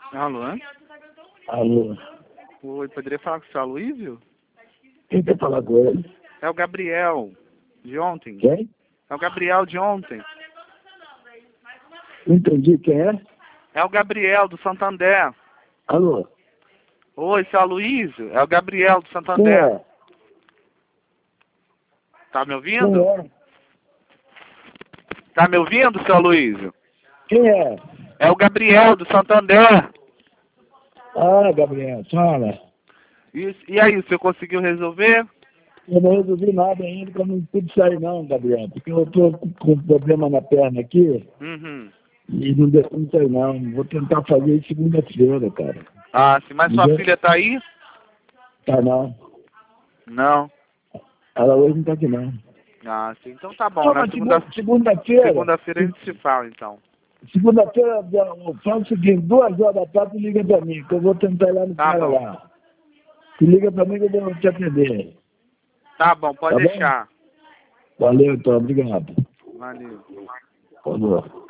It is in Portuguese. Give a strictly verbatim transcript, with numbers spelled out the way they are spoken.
Alô? Alô? Oi, poderia falar com o seu Aloysio? Quem quer falar com ele? É o Gabriel, de ontem. Quem? É o Gabriel de ontem. Não entendi quem é. É o Gabriel, do Santander. Alô? Oi, seu Aloysio? É o Gabriel, do Quem Santander. é? Tá me Quem ouvindo? é? Tá me ouvindo, seu Aloysio? Quem é? É o Gabriel, do Santander. Ah, Gabriel, fala. E, e aí, o senhor conseguiu resolver? Eu não resolvi nada ainda, que eu não pude sair não, Gabriel, porque eu tô com um problema na perna aqui Uhum. e não deu pra sair não. Vou tentar fazer isso segunda-feira, cara. Ah, sim. Mas sua Entendeu? filha tá aí? Tá não. Não. Ela hoje não tá aqui não. Ah, sim. Então tá bom. Não, Na mas segunda... segu- segunda-feira, segunda-feira a gente se fala, então. segunda-feira, eu falo o seguinte, duas horas da tarde liga pra mim, que eu vou tentar ir lá no Tá cara bom. lá. Se liga pra mim que eu vou te atender. Tá bom, pode Tá bom? deixar. Valeu, então, obrigado. Valeu. Falou.